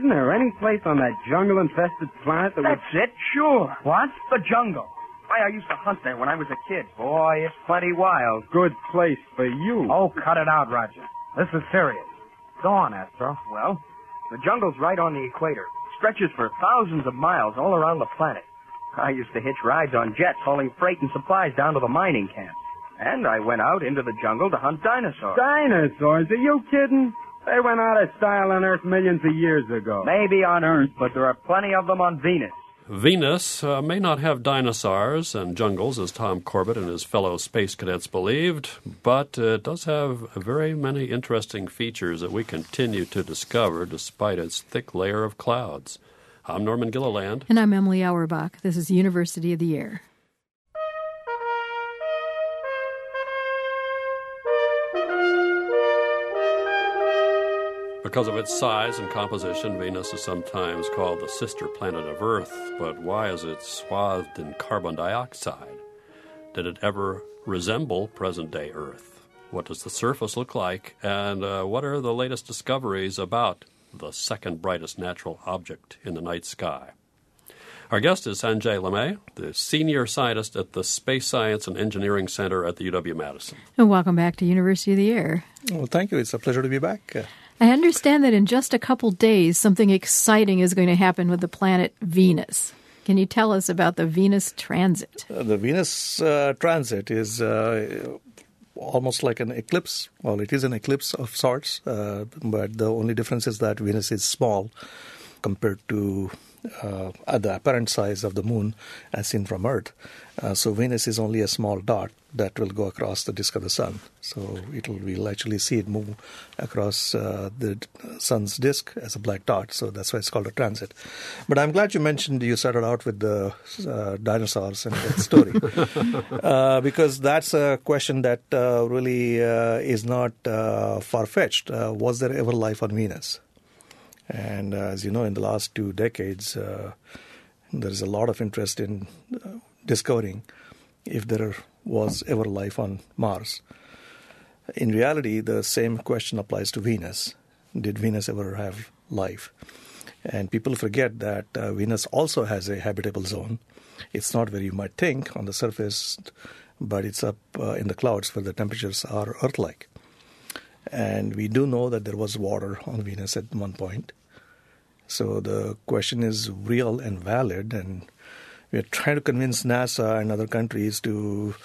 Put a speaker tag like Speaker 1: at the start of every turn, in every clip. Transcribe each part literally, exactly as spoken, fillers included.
Speaker 1: Isn't there any place on that jungle-infested planet that
Speaker 2: That's
Speaker 1: would...
Speaker 2: it, sure.
Speaker 1: What?
Speaker 2: The jungle. Why, I used to hunt there when I was a kid.
Speaker 1: Boy, it's plenty wild. Good place for you.
Speaker 3: Oh, cut it out, Roger. This is serious. Go on, Astro.
Speaker 2: Well, the jungle's right on the equator. Stretches for thousands of miles all around the planet. I used to hitch rides on jets hauling freight and supplies down to the mining camps. And I went out into the jungle to hunt dinosaurs.
Speaker 1: Dinosaurs? Are you kidding? They went out of style on Earth millions of years ago.
Speaker 2: Maybe on Earth, but there are plenty of them on Venus.
Speaker 4: Venus uh, may not have dinosaurs and jungles, as Tom Corbett and his fellow space cadets believed, but uh, it does have very many interesting features that we continue to discover despite its thick layer of clouds. I'm Norman Gilliland.
Speaker 5: And I'm Emily Auerbach. This is University of the Air.
Speaker 4: Because of its size and composition, Venus is sometimes called the sister planet of Earth. But why is it swathed in carbon dioxide? Did it ever resemble present-day Earth? What does the surface look like? And uh, what are the latest discoveries about the second brightest natural object in the night sky? Our guest is Sanjay LeMay, the senior scientist at the Space Science and Engineering Center at the U W-Madison.
Speaker 5: And welcome back to University of the Air.
Speaker 6: Well, thank you. It's a pleasure to be back. Uh,
Speaker 5: I understand that in just a couple days, something exciting is going to happen with the planet Venus. Can you tell us about the Venus transit?
Speaker 6: Uh, the Venus uh, transit is uh, almost like an eclipse. Well, it is an eclipse of sorts, uh, but the only difference is that Venus is small compared to uh, the apparent size of the moon as seen from Earth. Uh, so Venus is only a small dot that will go across the disk of the sun. So it'll, we'll actually see it move across uh, the sun's disk as a black dot. So that's why it's called a transit. But I'm glad you mentioned, you started out with the uh, dinosaurs and that story. uh, because that's a question that uh, really uh, is not uh, far-fetched. Uh, was there ever life on Venus? And uh, as you know, in the last two decades, uh, there is a lot of interest in uh, discovering if there was ever life on Mars. In reality, the same question applies to Venus. Did Venus ever have life? And people forget that uh, Venus also has a habitable zone. It's not where you might think on the surface, but it's up uh, in the clouds where the temperatures are Earth-like. And we do know that there was water on Venus at one point. So the question is real and valid, and we are trying to convince NASA and other countries to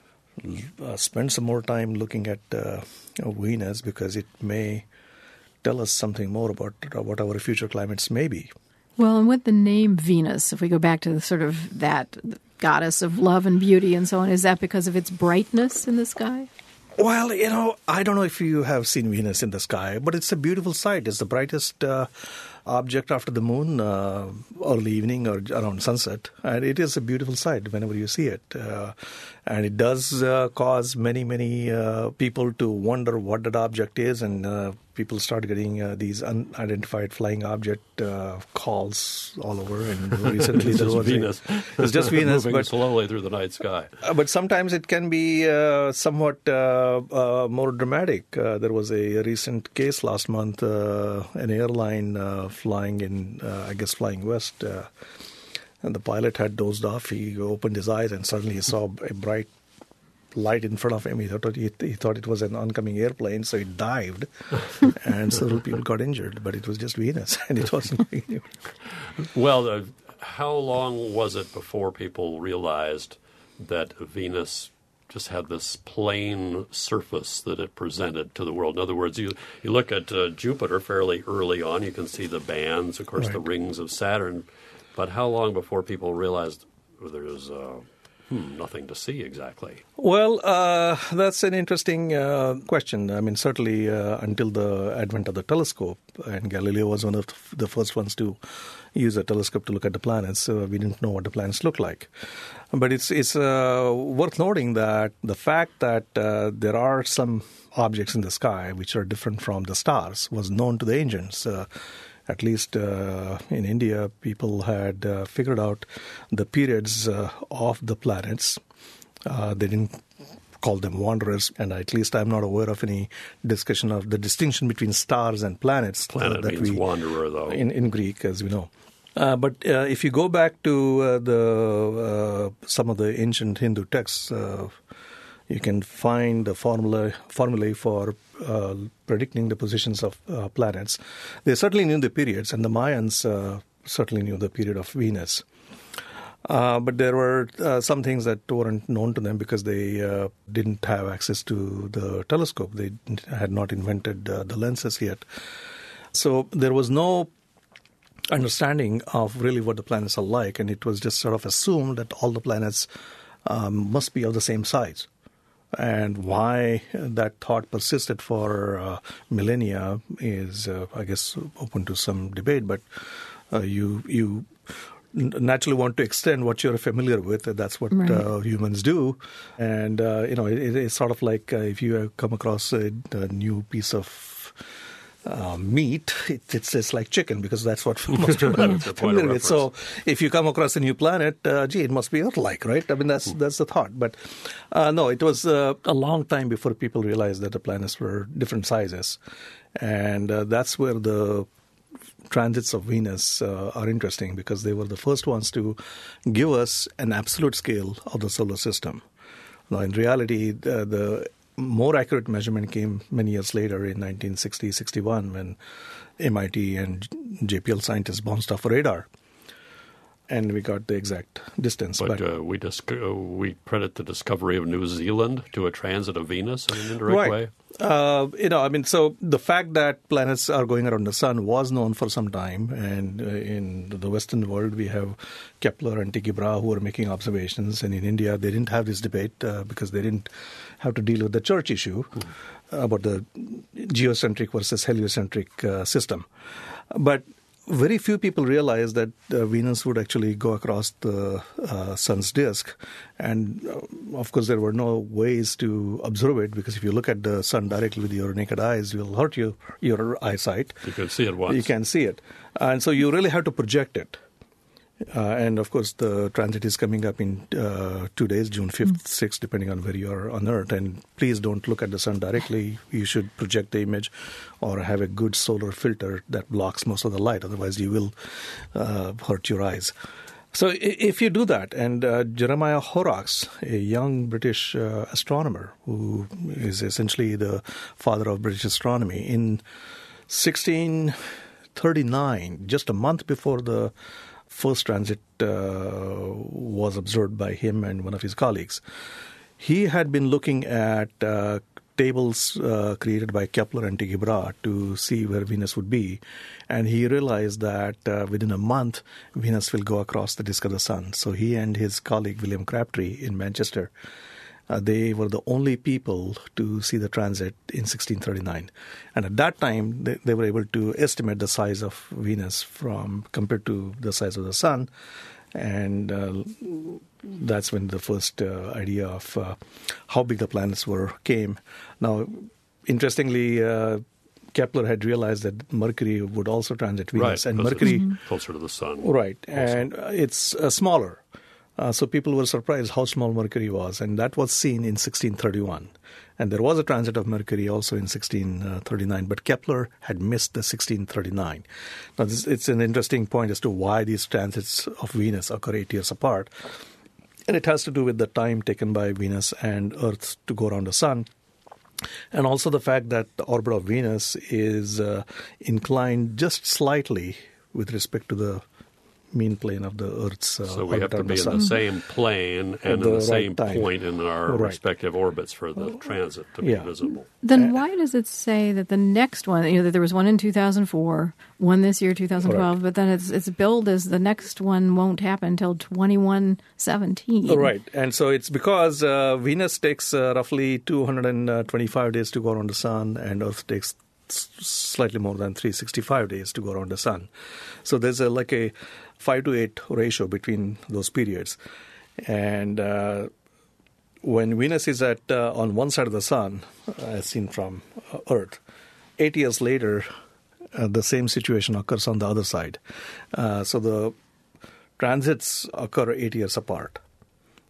Speaker 6: uh, spend some more time looking at uh, Venus, because it may tell us something more about uh, what our future climates may be.
Speaker 5: Well, and with the name Venus, if we go back to the sort of that goddess of love and beauty and so on, is that because of its brightness in the sky?
Speaker 6: Well, you know, I don't know if you have seen Venus in the sky, but it's a beautiful sight. It's the brightest uh, object after the moon, uh, early evening or around sunset. And it is a beautiful sight whenever you see it. Uh, and it does uh, cause many, many uh, people to wonder what that object is. And uh, people start getting uh, these unidentified flying object uh, calls all over. And recently
Speaker 4: it's
Speaker 6: there
Speaker 4: just
Speaker 6: was
Speaker 4: Venus.
Speaker 6: A, it's just Venus.
Speaker 4: Moving
Speaker 6: but,
Speaker 4: slowly through the night sky.
Speaker 6: Uh, but sometimes it can be uh, somewhat uh, uh, more dramatic. Uh, there was a recent case last month, uh, an airline uh, flying in, uh, I guess, flying west. Uh, and the pilot had dozed off. He opened his eyes and suddenly he saw a bright light in front of him. He thought he, he thought it was an oncoming airplane, so he dived. And several people got injured, but it was just Venus, and it wasn't.
Speaker 4: Well, uh, how long was it before people realized that Venus just had this plain surface that it presented to the world? In other words, you, you look at uh, Jupiter fairly early on, you can see the bands, of course, right. The rings of Saturn. But how long before people realized there's uh, hmm, nothing to see exactly?
Speaker 6: Well, uh, that's an interesting uh, question. I mean, certainly uh, until the advent of the telescope, and Galileo was one of the first ones to use a telescope to look at the planets, so we didn't know what the planets look like. But it's it's uh, worth noting that the fact that uh, there are some objects in the sky which are different from the stars was known to the ancients. Uh, at least uh, in India, people had uh, figured out the periods uh, of the planets. Uh, they didn't call them wanderers, and at least I'm not aware of any discussion of the distinction between stars and planets.
Speaker 4: Planet
Speaker 6: uh, that
Speaker 4: means
Speaker 6: we,
Speaker 4: wanderer, though.
Speaker 6: In, in Greek, as we know. Uh, but uh, if you go back to uh, the uh, some of the ancient Hindu texts, uh, you can find the formula formulae for uh, predicting the positions of uh, planets. They certainly knew the periods, and the Mayans uh, certainly knew the period of Venus. Uh, but there were uh, some things that weren't known to them because they uh, didn't have access to the telescope. They had not invented uh, the lenses yet. So there was no understanding of really what the planets are like, and it was just sort of assumed that all the planets um, must be of the same size. And why that thought persisted for uh, millennia is, uh, I guess, open to some debate. But uh, you you naturally want to extend what you're familiar with. That's what
Speaker 5: right.
Speaker 6: uh, humans do. And, uh, you know, it, it's sort of like uh, if you come across a, a new piece of Uh, meat, it, it's just like chicken because that's what most people are familiar with. So if you come across a new planet, uh, gee, it must be Earth-like, right? I mean, that's that's the thought. But uh, no, it was uh, a long time before people realized that the planets were different sizes. And uh, that's where the transits of Venus uh, are interesting because they were the first ones to give us an absolute scale of the solar system. Now, in reality, the, the more accurate measurement came many years later in nineteen sixty, sixty-one when M I T and J P L scientists bounced off a radar. And we got the exact distance.
Speaker 4: But,
Speaker 6: but
Speaker 4: uh, we dis- uh, we credit the discovery of New Zealand to a transit of Venus in an indirect
Speaker 6: right.
Speaker 4: way?
Speaker 6: Uh, you know, I mean, so the fact that planets are going around the sun was known for some time. And uh, in the Western world, we have Kepler and Tycho Brahe who are making observations. And in India, they didn't have this debate uh, because they didn't have to deal with the church issue mm. about the geocentric versus heliocentric uh, system. But very few people realized that uh, Venus would actually go across the uh, sun's disk. And, uh, of course, there were no ways to observe it because if you look at the sun directly with your naked eyes, it will hurt you, your eyesight.
Speaker 4: You can see it once.
Speaker 6: You can see it. And so you really have to project it. Uh, and, of course, the transit is coming up in uh, two days, June fifth, sixth, depending on where you are on Earth. And please don't look at the sun directly. You should project the image or have a good solar filter that blocks most of the light. Otherwise, you will uh, hurt your eyes. So if you do that, and uh, Jeremiah Horrocks, a young British uh, astronomer who is essentially the father of British astronomy, in sixteen thirty-nine, just a month before the first transit uh, was observed by him and one of his colleagues, he had been looking at uh, tables uh, created by Kepler and Tycho Brahe to see where Venus would be. And he realized that uh, within a month, Venus will go across the disk of the sun. So he and his colleague, William Crabtree in Manchester, uh, they were the only people to see the transit in sixteen thirty-nine. And at that time, they, they were able to estimate the size of Venus from compared to the size of the sun. And uh, that's when the first uh, idea of uh, how big the planets were came. Now, interestingly, uh, Kepler had realized that Mercury would also transit Venus.
Speaker 4: Right,
Speaker 6: and Mercury
Speaker 4: closer to the sun.
Speaker 6: Right,
Speaker 4: also.
Speaker 6: and uh, it's uh, smaller. Uh, so people were surprised how small Mercury was, and that was seen in sixteen thirty-one. And there was a transit of Mercury also in sixteen thirty-nine, but Kepler had missed the sixteen thirty-nine. Now, this, it's an interesting point as to why these transits of Venus occur eight years apart. And it has to do with the time taken by Venus and Earth to go around the sun. And also the fact that the orbit of Venus is uh, inclined just slightly with respect to the mean plane of the Earth's uh,
Speaker 4: So we have to be
Speaker 6: the
Speaker 4: in the same plane and in
Speaker 6: the
Speaker 4: the
Speaker 6: right
Speaker 4: same
Speaker 6: time.
Speaker 4: point in our
Speaker 6: Right.
Speaker 4: respective orbits for the transit to
Speaker 6: Yeah.
Speaker 4: be visible.
Speaker 5: Then why does it say that the next one, you know, that there was one in two thousand four, one this year, two thousand twelve,
Speaker 6: Right.
Speaker 5: but then it's it's billed as the next one won't happen until twenty-one seventeen?
Speaker 6: Right. And so it's because uh, Venus takes uh, roughly two hundred twenty-five days to go around the sun, and Earth takes s- slightly more than three hundred sixty-five days to go around the sun. So there's a, like a five to eight ratio between those periods. And uh, when Venus is at uh, on one side of the sun, uh, as seen from uh, Earth, eight years later, uh, the same situation occurs on the other side. Uh, so the transits occur eight years apart.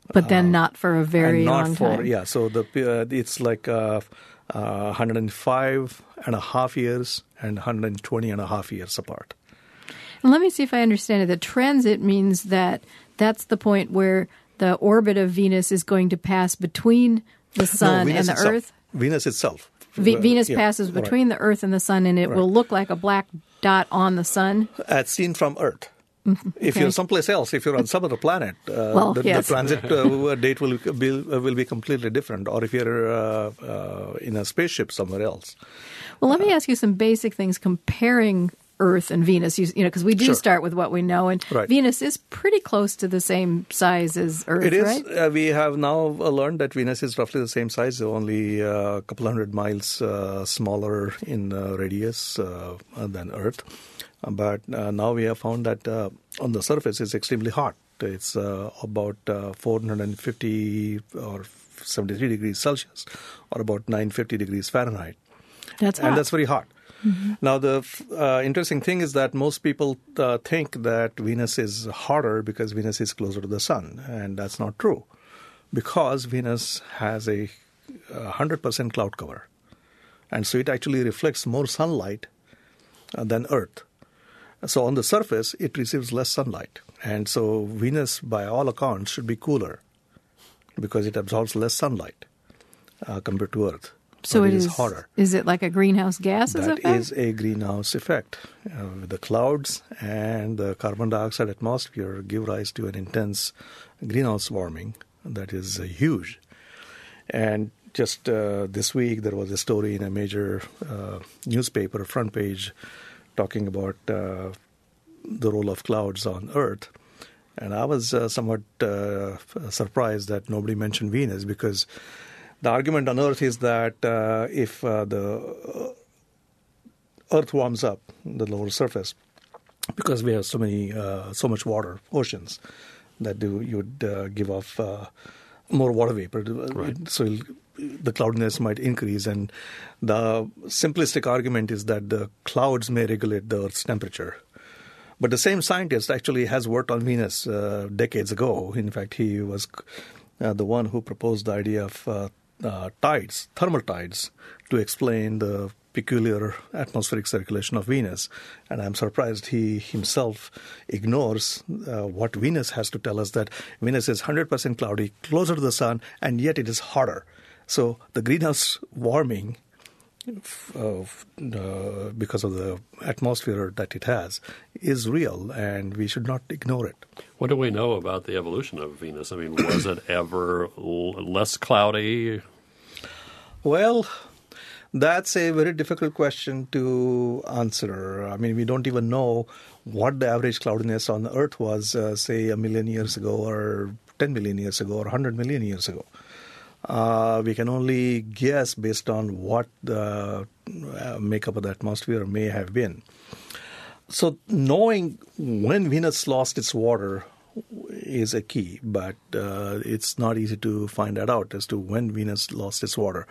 Speaker 5: But then uh, not for a very
Speaker 6: and not
Speaker 5: long
Speaker 6: for,
Speaker 5: time.
Speaker 6: Yeah, so the uh, it's like uh, uh, one hundred five and a half years and one hundred twenty and a half years apart.
Speaker 5: And let me see if I understand it. The transit means that that's the point where the orbit of Venus is going to pass between the sun
Speaker 6: no,
Speaker 5: and the
Speaker 6: itself.
Speaker 5: Earth?
Speaker 6: Venus itself.
Speaker 5: V-
Speaker 6: uh,
Speaker 5: Venus
Speaker 6: yeah,
Speaker 5: passes between
Speaker 6: right.
Speaker 5: the Earth and the sun, and it
Speaker 6: right.
Speaker 5: will look like a black dot on the sun?
Speaker 6: As seen from Earth.
Speaker 5: Mm-hmm.
Speaker 6: If
Speaker 5: okay.
Speaker 6: you're someplace else, if you're on some other planet, uh,
Speaker 5: well,
Speaker 6: the,
Speaker 5: yes.
Speaker 6: the transit uh, date will be, will be completely different. Or if you're uh, uh, in a spaceship somewhere else.
Speaker 5: Well, let me ask you some basic things comparing Earth and Venus, you, you know, because we do
Speaker 6: sure.
Speaker 5: start with what we know, and
Speaker 6: right.
Speaker 5: Venus is pretty close to the same size as Earth,
Speaker 6: it is,
Speaker 5: right?
Speaker 6: Uh, we have now uh, learned that Venus is roughly the same size, only uh, a couple hundred miles uh, smaller in uh, radius uh, than Earth. But uh, now we have found that uh, on the surface it's extremely hot. It's uh, about uh, four hundred fifty or seventy-three degrees Celsius, or about nine hundred fifty degrees Fahrenheit.
Speaker 5: That's hot.
Speaker 6: And that's very hot. Mm-hmm. Now, the uh, interesting thing is that most people uh, think that Venus is hotter because Venus is closer to the sun, and that's not true, because Venus has a one hundred percent cloud cover, and so it actually reflects more sunlight uh, than Earth. So on the surface, it receives less sunlight, and so Venus, by all accounts, should be cooler because it absorbs less sunlight uh, compared to Earth.
Speaker 5: So
Speaker 6: it
Speaker 5: it
Speaker 6: is
Speaker 5: is
Speaker 6: hotter.
Speaker 5: Is it like a greenhouse gases
Speaker 6: That
Speaker 5: effect?
Speaker 6: is a greenhouse effect. Uh, with the clouds and the carbon dioxide atmosphere give rise to an intense greenhouse warming that is uh, huge. And just uh, this week, there was a story in a major uh, newspaper, front page, talking about uh, the role of clouds on Earth. And I was uh, somewhat uh, surprised that nobody mentioned Venus, because the argument on Earth is that uh, if uh, the Earth warms up, the lower surface, because we have so many, uh, so much water, oceans, that do, you would uh, give off uh, more water vapor. Right. So the cloudiness might increase. And the simplistic argument is that the clouds may regulate the Earth's temperature. But the same scientist actually has worked on Venus uh, decades ago. In fact, he was uh, the one who proposed the idea of uh, uh, tides, thermal tides, to explain the peculiar atmospheric circulation of Venus. And I'm surprised he himself ignores uh, what Venus has to tell us, that Venus is one hundred percent cloudy, closer to the sun, and yet it is hotter. So the greenhouse warming, uh, uh, because of the atmosphere that it has, is real, and we should not ignore it.
Speaker 4: What do we know about the evolution of Venus? I mean, was it ever l- less cloudy?
Speaker 6: Well, that's a very difficult question to answer. I mean, we don't even know what the average cloudiness on the Earth was, uh, say, a million years ago, or ten million years ago, or one hundred million years ago. Uh, we can only guess based on what the uh, makeup of the atmosphere may have been. So knowing when Venus lost its water is a key, but uh, it's not easy to find that out as to when Venus lost its water.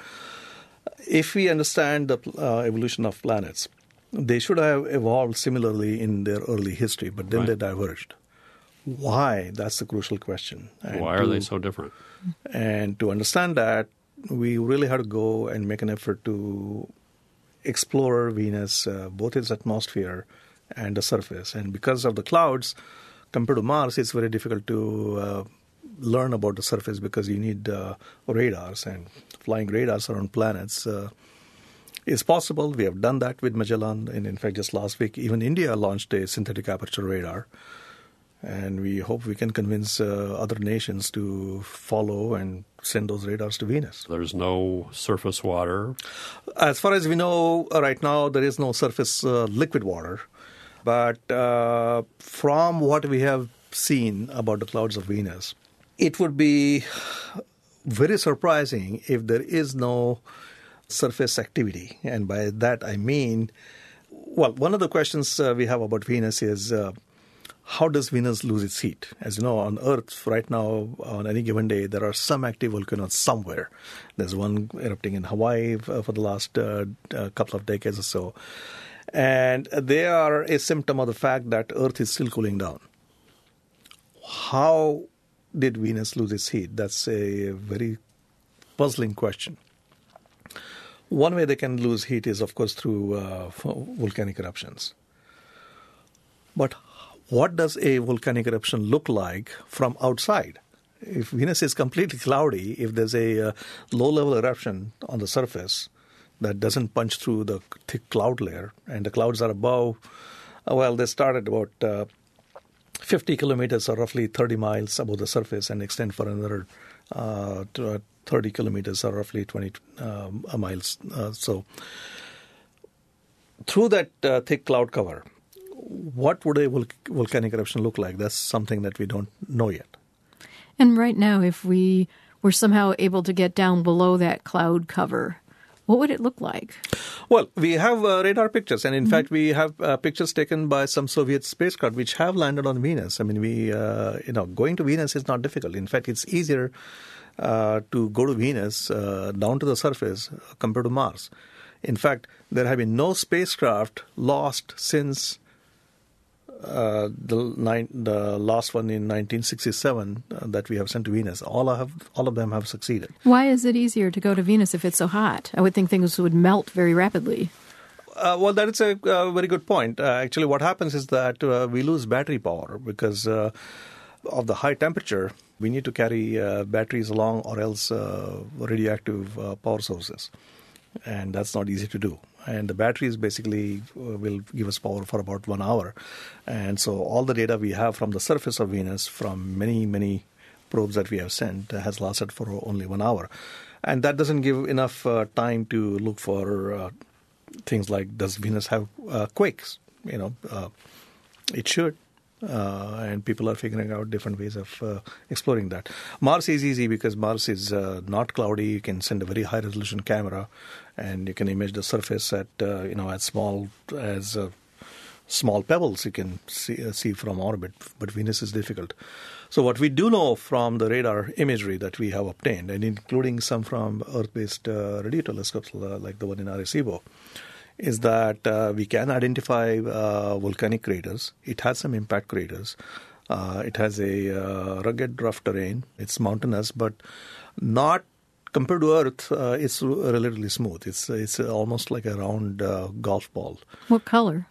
Speaker 6: If we understand the uh, evolution of planets, they should have evolved similarly in their early history, but then right. they diverged. Why? That's the crucial question. And
Speaker 4: Why are
Speaker 6: to,
Speaker 4: they so different?
Speaker 6: And to understand that, we really have to go and make an effort to explore Venus, uh, both its atmosphere and the surface. And because of the clouds, compared to Mars, it's very difficult to uh, learn about the surface, because you need uh, radars, and flying radars around planets uh, is possible. We have done that with Magellan, and in fact, just last week, even India launched a synthetic aperture radar. And we hope we can convince uh, other nations to follow and send those radars to Venus.
Speaker 4: There's no surface water?
Speaker 6: As far as we know right now, there is no surface uh, liquid water. But uh, from what we have seen about the clouds of Venus, it would be very surprising if there is no surface activity. And by that I mean, well, one of the questions uh, we have about Venus is, uh, how does Venus lose its heat? As you know, on Earth right now, on any given day, there are some active volcanoes somewhere. There's one erupting in Hawaii for the last uh, uh, couple of decades or so. And they are a symptom of the fact that Earth is still cooling down. How did Venus lose its heat? That's a very puzzling question. One way they can lose heat is, of course, through uh, volcanic eruptions. But what does a volcanic eruption look like from outside? If Venus is completely cloudy, if there's a uh, low-level eruption on the surface that doesn't punch through the thick cloud layer, and the clouds are above, uh, well, they start at about uh, fifty kilometers or roughly thirty miles above the surface and extend for another uh, to, uh, thirty kilometers or roughly twenty uh, miles. Uh, so through that uh, thick cloud cover, what would a vol- volcanic eruption look like? That's something that we don't know yet.
Speaker 5: And right now, if we were somehow able to get down below that cloud cover, what would it look like?
Speaker 6: Well, we have uh, radar pictures, and in mm-hmm. fact, we have uh, pictures taken by some Soviet spacecraft which have landed on Venus. I mean, we, uh, you know, going to Venus is not difficult. In fact, it's easier uh, to go to Venus uh, down to the surface compared to Mars. In fact, there have been no spacecraft lost since Uh, the, nine, the last one in nineteen sixty-seven uh, that we have sent to Venus. All have, all of them have succeeded.
Speaker 5: Why is it easier to go to Venus if it's so hot? I would think things would melt very rapidly.
Speaker 6: Uh, well, that is a uh, very good point. Uh, actually, what happens is that uh, we lose battery power because uh, of the high temperature. We need to carry uh, batteries along, or else uh, radioactive uh, power sources. And that's not easy to do. And the batteries basically uh, will give us power for about one hour. And so all the data we have from the surface of Venus, from many, many probes that we have sent, uh, has lasted for only one hour. And that doesn't give enough uh, time to look for uh, things like, does Venus have uh, quakes? You know, uh, it should. Uh, and people are figuring out different ways of uh, exploring that. Mars is easy because Mars is uh, not cloudy. You can send a very high-resolution camera, and you can image the surface at uh, you know as small as uh, small pebbles you can see, uh, see from orbit. But Venus is difficult. So what we do know from the radar imagery that we have obtained, and including some from Earth-based uh, radio telescopes uh, like the one in Arecibo, is that uh, we can identify uh, volcanic craters. It has some impact craters. Uh, it has a uh, rugged, rough terrain. It's mountainous, but not compared to Earth. Uh, it's relatively smooth. It's it's almost like a round uh, golf ball.
Speaker 5: What color?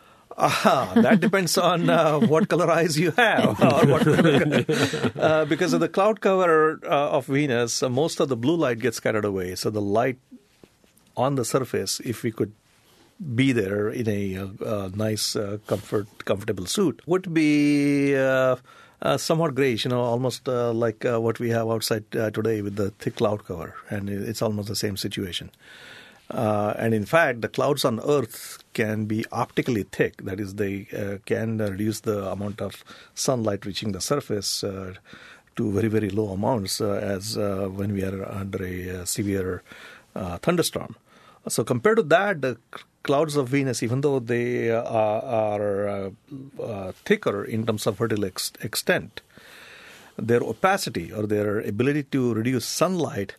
Speaker 6: Ah, that depends on uh, what color eyes you have. Or what color, uh, because of the cloud cover uh, of Venus, uh, most of the blue light gets scattered away. So the light on the surface, if we could be there in a, a nice, uh, comfort, comfortable suit, would be uh, uh, somewhat grayish, you know, almost uh, like uh, what we have outside uh, today with the thick cloud cover. And it's almost the same situation. Uh, and in fact, the clouds on Earth can be optically thick. That is, they uh, can reduce the amount of sunlight reaching the surface uh, to very, very low amounts uh, as uh, when we are under a uh, severe uh, thunderstorm. So compared to that, the clouds of Venus, even though they uh, are uh, uh, thicker in terms of vertical ex- extent, their opacity or their ability to reduce sunlight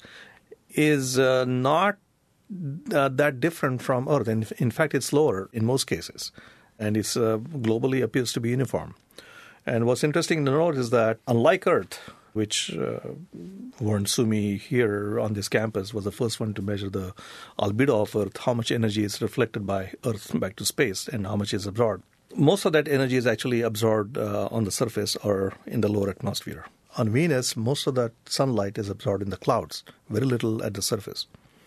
Speaker 6: is uh, not uh, that different from Earth. And in fact, it's lower in most cases. And it's uh, globally appears to be uniform. And what's interesting to note is that unlike Earth, which uh, Warren Suomi here on this campus was the first one to measure the albedo of Earth, how much energy is reflected by Earth back to space and how much is absorbed. Most of that energy is actually absorbed uh, on the surface or in the lower atmosphere. On Venus, most of that sunlight is absorbed in the clouds, very little at the surface.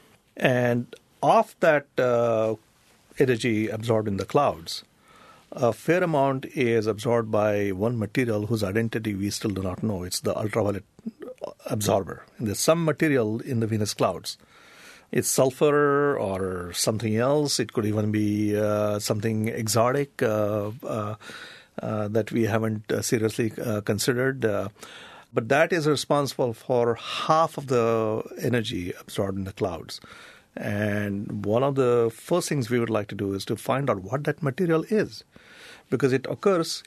Speaker 6: And of that uh, energy absorbed in the clouds, a fair amount is absorbed by one material whose identity we still do not know. It's the ultraviolet absorber. And there's some material in the Venus clouds. It's sulfur or something else. It could even be uh, something exotic uh, uh, uh, that we haven't uh, seriously uh, considered. Uh, but that is responsible for half of the energy absorbed in the clouds. And one of the first things we would like to do is to find out what that material is, because it occurs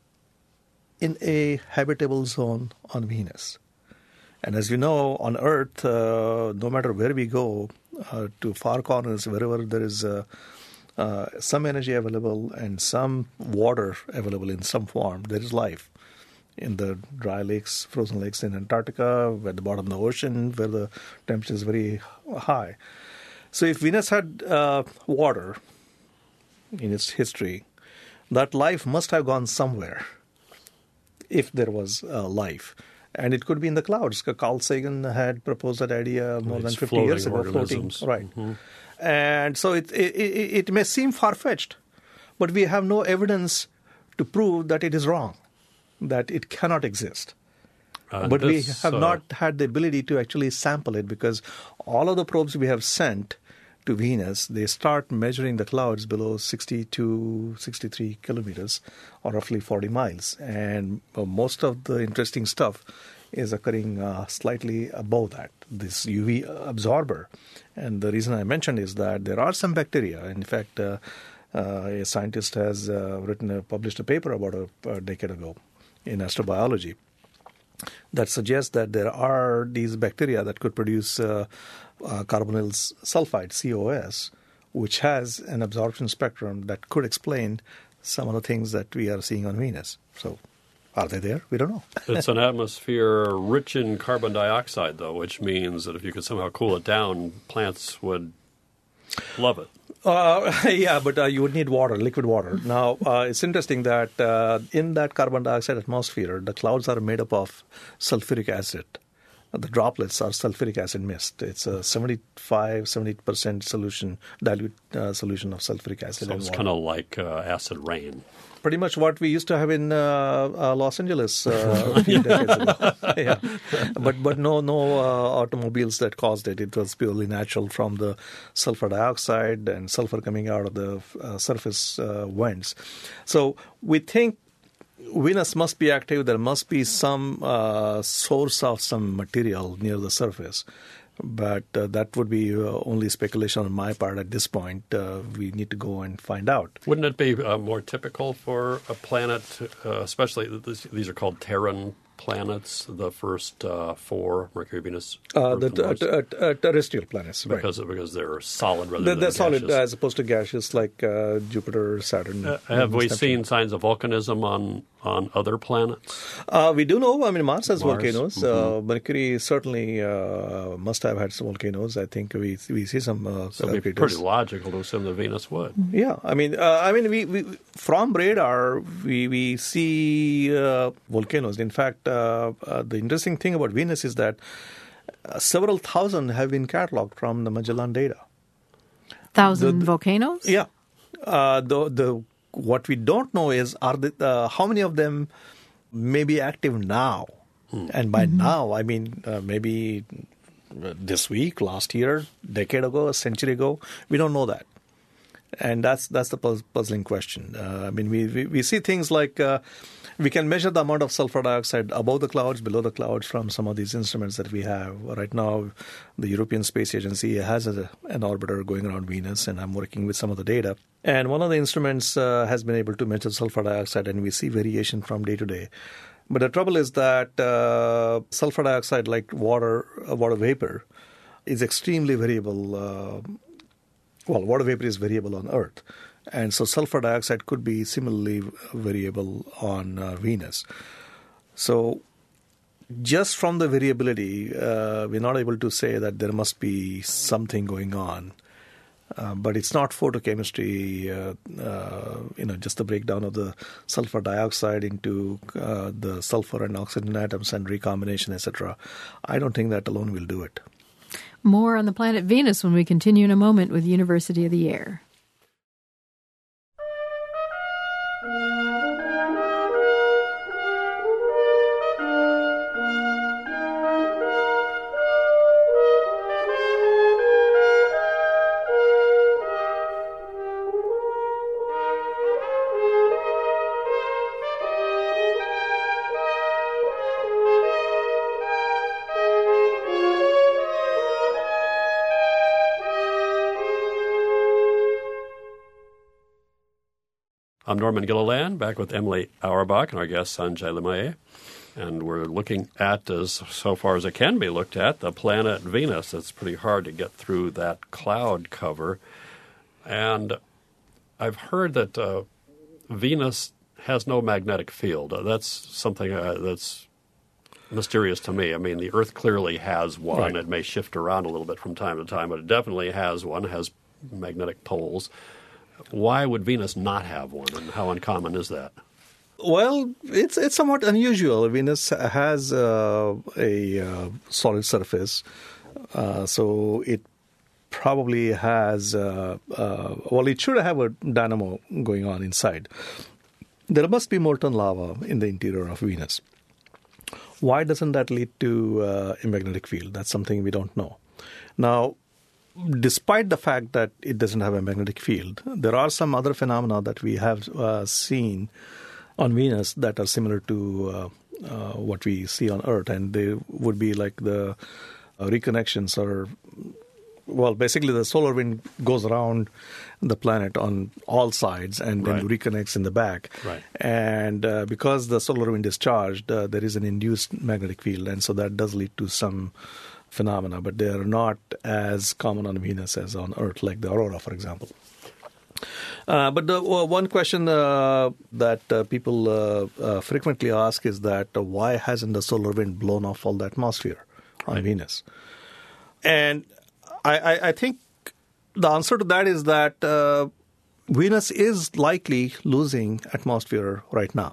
Speaker 6: in a habitable zone on Venus. And as you know, on Earth, uh, no matter where we go, uh, to far corners, wherever there is uh, uh, some energy available and some water available in some form, there is life. in the dry lakes, frozen lakes in Antarctica, at the bottom of the ocean, where the temperature is very high. So if Venus had uh, water in its history, that life must have gone somewhere, if there was uh, life. And it could be in the clouds. Carl Sagan had proposed that idea more
Speaker 4: It's
Speaker 6: than fifty years ago, floating.
Speaker 4: organisms.
Speaker 6: Right.
Speaker 4: Mm-hmm.
Speaker 6: And so it, it, it, it may seem far-fetched, but we have no evidence to prove that it is wrong, that it cannot exist.
Speaker 4: Uh,
Speaker 6: but
Speaker 4: this,
Speaker 6: we have
Speaker 4: uh,
Speaker 6: not had the ability to actually sample it, because all of the probes we have sent to Venus, they start measuring the clouds below sixty-two, sixty-three kilometers, or roughly forty miles. And uh, most of the interesting stuff is occurring uh, slightly above that, this U V absorber. And the reason I mentioned is that there are some bacteria. In fact, uh, uh, a scientist has uh, written, a, published a paper about a, a decade ago in astrobiology that suggests that there are these bacteria that could produce uh, uh, carbonyl sulfide, C O S, which has an absorption spectrum that could explain some of the things that we are seeing on Venus. So are they there? We don't know.
Speaker 4: It's an atmosphere rich in carbon dioxide, though, which means that if you could somehow cool it down, plants would love it.
Speaker 6: Uh, yeah, but uh, you would need water, liquid water. Now, uh, it's interesting that uh, in that carbon dioxide atmosphere, the clouds are made up of sulfuric acid. The droplets are sulfuric acid mist. It's a seventy-five, seventy percent solution, dilute uh, solution of sulfuric acid.
Speaker 4: So
Speaker 6: and
Speaker 4: it's
Speaker 6: water.
Speaker 4: kind of like uh, acid rain.
Speaker 6: Pretty much what we used to have in uh, uh, Los Angeles uh, a few decades ago. Yeah. But but no no uh, automobiles that caused it. It was purely natural from the sulfur dioxide and sulfur coming out of the uh, surface uh, vents. So we think Venus must be active. There must be some uh, source of some material near the surface. But uh, that would be uh, only speculation on my part at this point. Uh, we need to go and find out.
Speaker 4: Wouldn't it be uh, more typical for a planet, uh, especially this, these are called Terran planets, the first uh, four, Mercury, Venus,
Speaker 6: Uh,
Speaker 4: Earth,
Speaker 6: the
Speaker 4: and
Speaker 6: t-
Speaker 4: Mars,
Speaker 6: t- t- terrestrial planets, right?
Speaker 4: because because they're solid rather
Speaker 6: They're,
Speaker 4: than
Speaker 6: they're solid
Speaker 4: gaseous.
Speaker 6: as opposed to gaseous like uh, Jupiter, Saturn.
Speaker 4: Uh, have we
Speaker 6: Neptune.
Speaker 4: seen signs of volcanism on, on other planets?
Speaker 6: Uh, we do know. I mean, Mars has
Speaker 4: Mars,
Speaker 6: volcanoes.
Speaker 4: mhm.
Speaker 6: Uh, Mercury certainly uh, must have had some volcanoes. I think we we see some uh,
Speaker 4: So it'd be
Speaker 6: craters.
Speaker 4: pretty logical to assume that Venus would.
Speaker 6: Yeah, I mean, uh, I mean, we, we from radar we we see uh, volcanoes. In fact, uh, uh, the interesting thing about Venus is that uh, several thousand have been cataloged from the Magellan data.
Speaker 5: Thousand
Speaker 6: The- the-
Speaker 5: volcanoes?
Speaker 6: Yeah, uh, the the what we don't know is are the uh, how many of them may be active now, and by now I mean uh, maybe this week, last year, decade ago, a century ago. We don't know that. And that's that's the puz- puzzling question. Uh, I mean, we, we, we see things like uh, we can measure the amount of sulfur dioxide above the clouds, below the clouds from some of these instruments that we have. Right now, the European Space Agency has a, an orbiter going around Venus, and I'm working with some of the data. And one of the instruments uh, has been able to measure sulfur dioxide, and we see variation from day to day. But the trouble is that uh, sulfur dioxide, like water, uh, water vapor, is extremely variable. Uh, Well, water vapor is variable on Earth, and so sulfur dioxide could be similarly variable on uh, Venus. So just from the variability, uh, we're not able to say that there must be something going on. Uh, but it's not photochemistry, uh, uh, you know, just the breakdown of the sulfur dioxide into uh, the sulfur and oxygen atoms and recombination, et cetera. I don't think that alone will do it.
Speaker 5: More on the planet Venus when we continue in a moment with University of the Air.
Speaker 4: I'm Norman Gilliland, back with Emily Auerbach and our guest Sanjay Limaye. And we're looking at, as so far as it can be looked at, the planet Venus. It's pretty hard to get through that cloud cover. And I've heard that uh, Venus has no magnetic field. Uh, that's something uh, that's mysterious to me. I mean, the Earth clearly has one.
Speaker 6: Right.
Speaker 4: It may shift around a little bit from time to time, but it definitely has one, has magnetic poles. Why would Venus not have one, and how uncommon is that?
Speaker 6: Well, it's it's somewhat unusual. Venus has uh, a uh, solid surface, uh, so it probably has, uh, uh, well, it should have a dynamo going on inside. There must be molten lava in the interior of Venus. Why doesn't that lead to uh, a magnetic field? That's something we don't know. Now, despite the fact that it doesn't have a magnetic field, there are some other phenomena that we have uh, seen on Venus that are similar to uh, uh, what we see on Earth, and they would be like the uh, reconnections or, well, basically the solar wind goes around the planet on all sides and then
Speaker 4: Right.
Speaker 6: reconnects in the back.
Speaker 4: Right.
Speaker 6: And uh, because the solar wind is charged, uh, there is an induced magnetic field, and so that does lead to some phenomena, but they are not as common on Venus as on Earth, like the aurora, for example. Uh, but the uh, one question uh, that uh, people uh, uh, frequently ask is that uh, why hasn't the solar wind blown off all the atmosphere on
Speaker 4: Right.
Speaker 6: Venus? And I, I, I think the answer to that is that uh, Venus is likely losing atmosphere right now.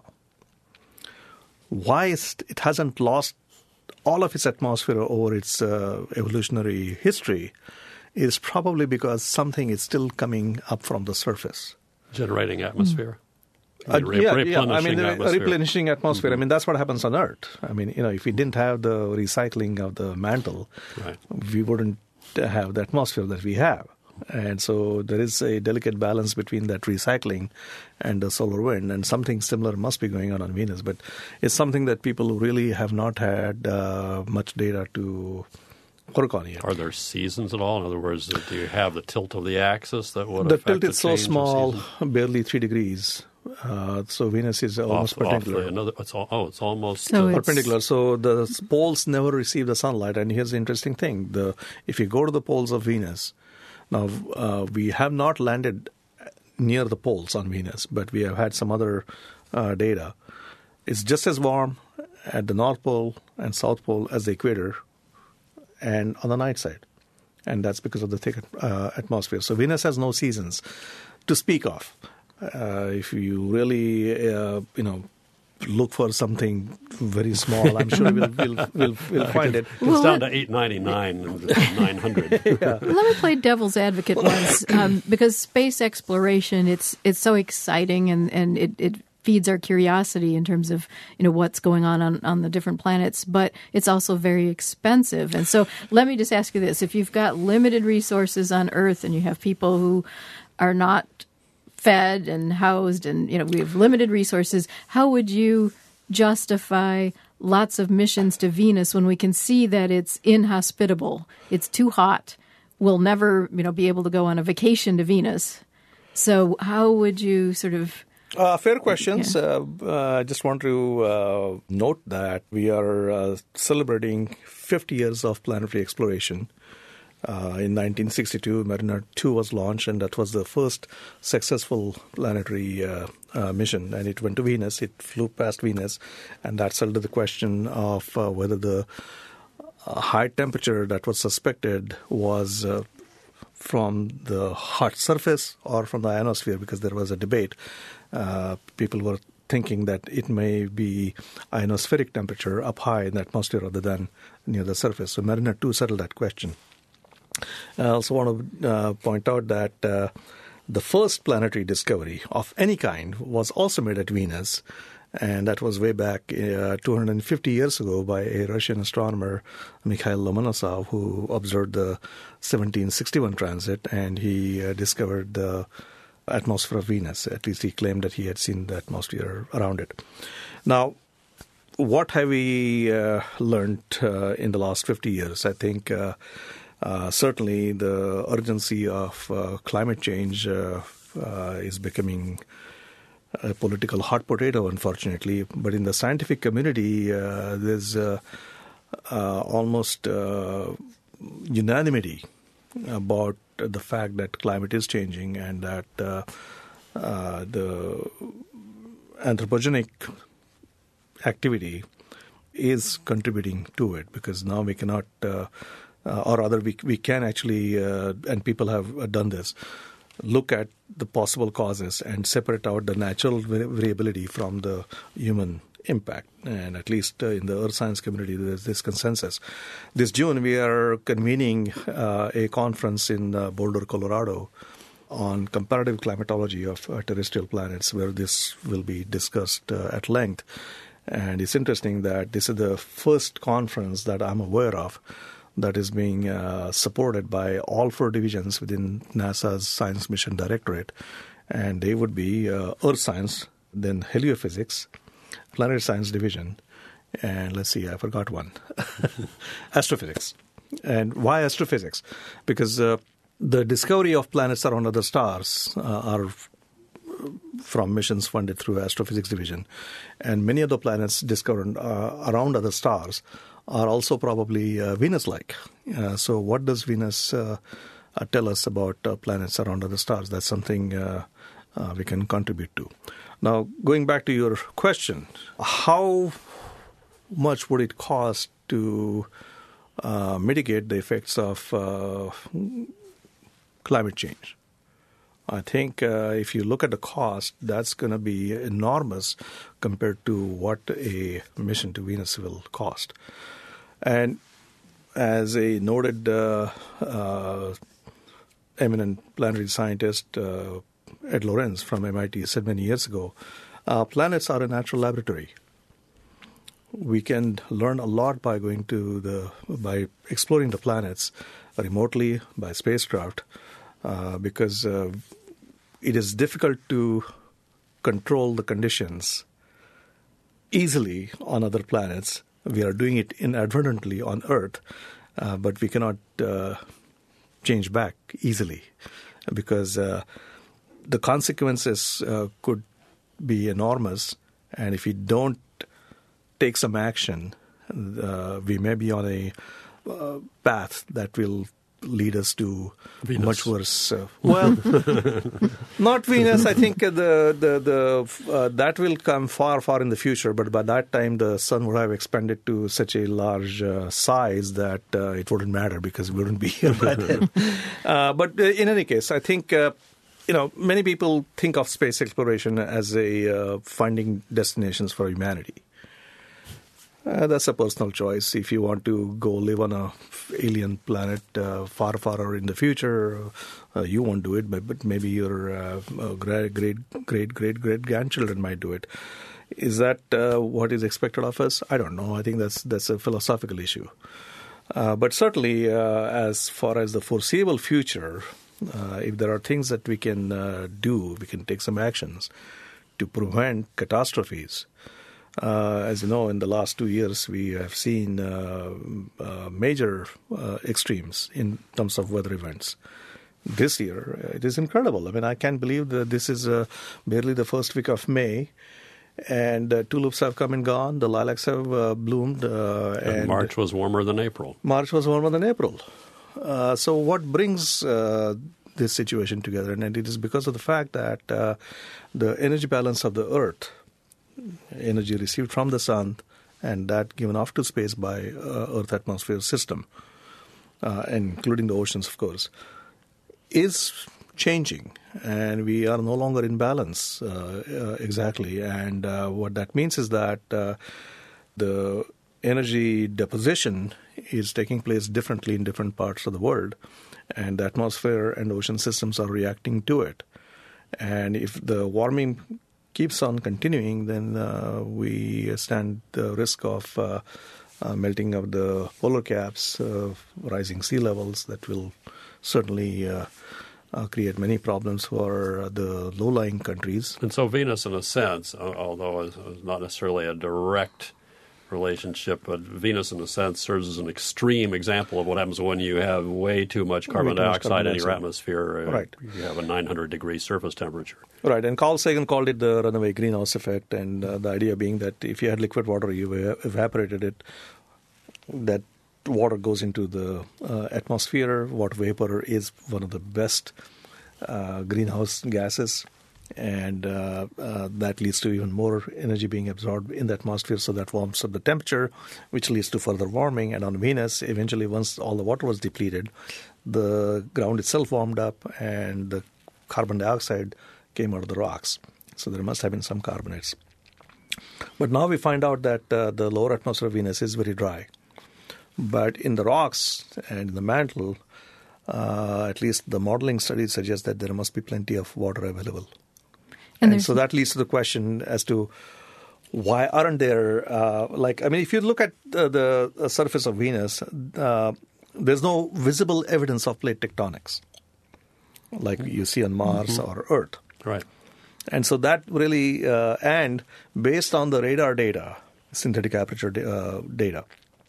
Speaker 6: Why is it hasn't lost all of its atmosphere over its uh, evolutionary history is probably because something is still coming up from the surface.
Speaker 4: Generating atmosphere?
Speaker 6: Uh,
Speaker 4: Re-
Speaker 6: yeah,
Speaker 4: replenishing
Speaker 6: yeah. I mean, the
Speaker 4: atmosphere.
Speaker 6: replenishing atmosphere.
Speaker 4: Mm-hmm.
Speaker 6: I mean, that's what happens on Earth. I mean, you know, if we didn't have the recycling of the mantle,
Speaker 4: Right.
Speaker 6: we wouldn't have the atmosphere that we have. And so there is a delicate balance between that recycling and the solar wind, and something similar must be going on on Venus. But it's something that people really have not had uh, much data to work on yet.
Speaker 4: Are there seasons at all? In other words, do you have the tilt of the axis that would
Speaker 6: The
Speaker 4: affect
Speaker 6: tilt is so
Speaker 4: change of
Speaker 6: small,
Speaker 4: season?
Speaker 6: barely three degrees. Uh, so Venus is almost
Speaker 4: Off- off
Speaker 6: perpendicular.
Speaker 4: the- another, it's all, oh, it's almost
Speaker 5: So
Speaker 4: uh,
Speaker 5: it's-
Speaker 6: perpendicular. So the poles never receive the sunlight. And here's the interesting thing: the if you go to the poles of Venus, now uh, we have not landed near the poles on Venus, but we have had some other uh, data. It's just as warm at the North Pole and South Pole as the equator, and on the night side, and that's because of the thick uh, atmosphere. So Venus has no seasons to speak of. Uh, if you really, uh, you know, look for something very small, I'm sure we'll we'll, we'll, we'll find it.
Speaker 4: It's
Speaker 5: Well,
Speaker 4: down
Speaker 5: let-
Speaker 4: to eight ninety-nine and nine hundred.
Speaker 5: Let me play devil's advocate once, um, because space exploration, it's it's so exciting, and, and it, it feeds our curiosity in terms of, you know, what's going on, on on the different planets, but it's also very expensive. And so let me just ask you this. If you've got limited resources on Earth and you have people who are not fed and housed and, you know, we have limited resources, how would you justify lots of missions to Venus when we can see that it's inhospitable, it's too hot, we'll never, you know, be able to go on a vacation to Venus? So how would you sort of...
Speaker 6: Uh, fair questions.
Speaker 5: Yeah.
Speaker 6: Uh, uh, I just want to uh, note that we are uh, celebrating fifty years of planetary exploration. Uh, in nineteen sixty-two, Mariner two was launched, and that was the first successful planetary uh, uh, mission. And it went to Venus. It flew past Venus, and that settled the question of uh, whether the uh, high temperature that was suspected was uh, from the hot surface or from the ionosphere, because there was a debate. Uh, people were thinking that it may be ionospheric temperature up high in the atmosphere rather than near the surface. So Mariner two settled that question. I also want to uh, point out that uh, the first planetary discovery of any kind was also made at Venus, and that was way back uh, two hundred fifty years ago by a Russian astronomer, Mikhail Lomonosov, who observed the seventeen sixty-one transit, and he uh, discovered the atmosphere of Venus. At least he claimed that he had seen the atmosphere around it. Now, what have we uh, learned uh, in the last fifty years? I think uh, uh, certainly the urgency of uh, climate change uh, uh, is becoming a political hot potato, unfortunately. But in the scientific community, uh, there's uh, uh, almost uh, unanimity about the fact that climate is changing and that uh, uh, the anthropogenic activity is contributing to it, because now we cannot, uh, uh, or rather we, we can actually, uh, and people have done this, look at the possible causes and separate out the natural variability from the human impact. And at least uh, in the earth science community, there's this consensus. This June, we are convening uh, a conference in uh, Boulder, Colorado, on comparative climatology of uh, terrestrial planets, where this will be discussed uh, at length. And it's interesting that this is the first conference that I'm aware of that is being uh, supported by all four divisions within NASA's Science Mission Directorate. And they would be uh, Earth Science, then Heliophysics, Planetary Science Division, and let's see, I forgot one, Astrophysics. And why astrophysics? Because uh, the discovery of planets around other stars uh, are from missions funded through Astrophysics Division. And many of the planets discovered uh, around other stars are also probably uh, Venus-like. Uh, so what does Venus uh, uh, tell us about uh, planets around other stars? That's something uh, uh, we can contribute to. Now, going back to your question, how much would it cost to uh, mitigate the effects of uh, climate change? I think uh, if you look at the cost, that's going to be enormous compared to what a mission to Venus will cost. And as a noted uh, uh, eminent planetary scientist, uh, Ed Lorenz from M I T, said many years ago, uh, planets are a natural laboratory. We can learn a lot by going to the by exploring the planets remotely by spacecraft. Uh, because uh, it is difficult to control the conditions easily on other planets. We are doing it inadvertently on Earth, uh, but we cannot uh, change back easily, because uh, the consequences uh, could be enormous, and if we don't take some action, uh, we may be on a uh, path that will lead us to Venus. Much worse. Uh, well, not Venus. I think uh, the the the uh, that will come far, far in the future. But by that time, the sun would have expanded to such a large uh, size that uh, it wouldn't matter, because we wouldn't be here by then. uh, but uh, in any case, I think uh, you know many people think of space exploration as a uh, finding destinations for humanity. Uh, that's a personal choice. If you want to go live on a alien planet uh, far, far in the future, uh, you won't do it, but, but maybe your uh, uh, great, great, great, great, great grandchildren might do it. Is that uh, what is expected of us? I don't know. I think that's that's a philosophical issue. Uh, but certainly, uh, as far as the foreseeable future, uh, if there are things that we can uh, do, we can take some actions to prevent catastrophes. Uh, as you know, in the last two years, we have seen uh, uh, major uh, extremes in terms of weather events. This year, it is incredible. I mean, I can't believe that this is uh, barely the first week of May, and uh, tulips have come and gone. The lilacs have uh, bloomed. Uh,
Speaker 4: and, and March was warmer than April.
Speaker 6: March was warmer than April. Uh, so what brings uh, this situation together? And it is because of the fact that uh, the energy balance of the Earth, energy received from the sun and that given off to space by uh, Earth atmosphere system, uh, including the oceans, of course, is changing, and we are no longer in balance uh, uh, exactly. And uh, what that means is that uh, the energy deposition is taking place differently in different parts of the world, and the atmosphere and ocean systems are reacting to it. And if the warming keeps on continuing, then uh, we stand the risk of uh, uh, melting of the polar caps, uh, rising sea levels that will certainly uh, uh, create many problems for the low-lying countries.
Speaker 4: And so Venus, in a sense, although it's not necessarily a direct relationship, but Venus, in a sense, serves as an extreme example of what happens when you have way too much carbon
Speaker 6: too much
Speaker 4: dioxide
Speaker 6: carbon
Speaker 4: in your
Speaker 6: dioxide.
Speaker 4: atmosphere.
Speaker 6: Right.
Speaker 4: You have a nine hundred degree surface temperature.
Speaker 6: Right, and Carl Sagan called it the runaway greenhouse effect, and uh, the idea being that if you had liquid water, you evaporated it, that water goes into the uh, atmosphere. Water vapor is one of the best uh, greenhouse gases, And uh, uh, that leads to even more energy being absorbed in the atmosphere, so that warms up the temperature, which leads to further warming. And on Venus, eventually, once all the water was depleted, the ground itself warmed up and the carbon dioxide came out of the rocks. So there must have been some carbonates. But now we find out that uh, the lower atmosphere of Venus is very dry. But in the rocks and in the mantle, uh, at least the modeling studies suggest that there must be plenty of water available. And, and so that leads to the question as to why aren't there, uh, like, I mean, if you look at the, the surface of Venus, uh, there's no visible evidence of plate tectonics like you see on Mars mm-hmm. or Earth.
Speaker 4: Right.
Speaker 6: And so that really, uh, and based on the radar data, synthetic aperture uh, data,